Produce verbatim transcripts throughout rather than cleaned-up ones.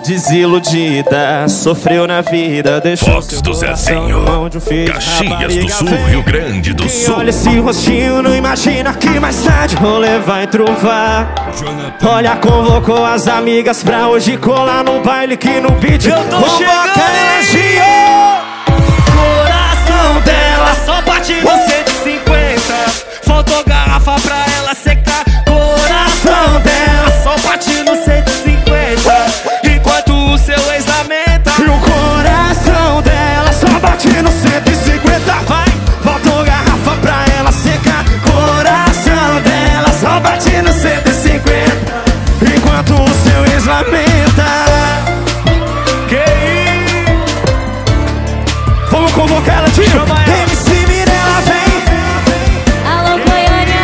Desiludida, sofreu na vida, deixou Fox do Zezinho, Caxias do Sul, Rio Grande do Sul. Olha esse rostinho, não imagina que mais tarde rolê vai trovar. Olha, convocou as amigas pra hoje colar num baile que no beat eu tô convoca energia. Coração dela só bate no cento e cinquenta. Faltou garrafa pra ela secar. Coração dela só bate no cento e cinquenta. Enquanto o seu ex lamenta. E o coração dela só bate no cento e cinquenta. Vai, faltou garrafa pra ela secar. Coração dela só bate no cento e cinquenta. Enquanto o seu ex lamenta. Que isso? Vamos convocar ela, tio. M C Mirella vem. Alô, Goiânia.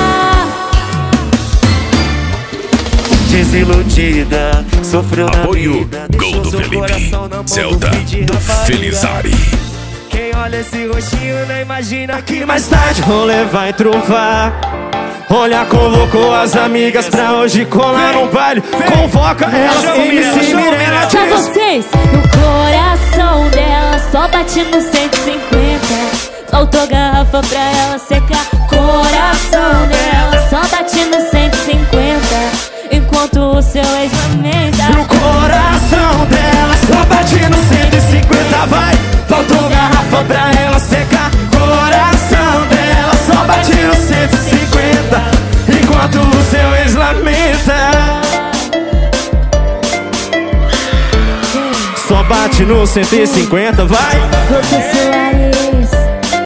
Desiludida, sofreu na Apoio vida. Gol do Felipe, Celta do Felizari. Quem olha esse rostinho não imagina que Que mais tarde rolê vai trovar. Olha, convocou as amigas pra hoje colar no baile. Convoca elas, M C Mirella Pra diz. vocês, no coração dela só bate no cento e cinquenta. Faltou garrafa pra ela secar. Coração dela só bate no cento e cinquenta. Enquanto o seu ex lamenta. E o coração dela só bate no cento e cinquenta. Vai, faltou garrafa pra ela secar. Coração dela só bate no cento e cinquenta. Enquanto o seu ex lamenta. Só bate no cento e cinquenta, vai. Professor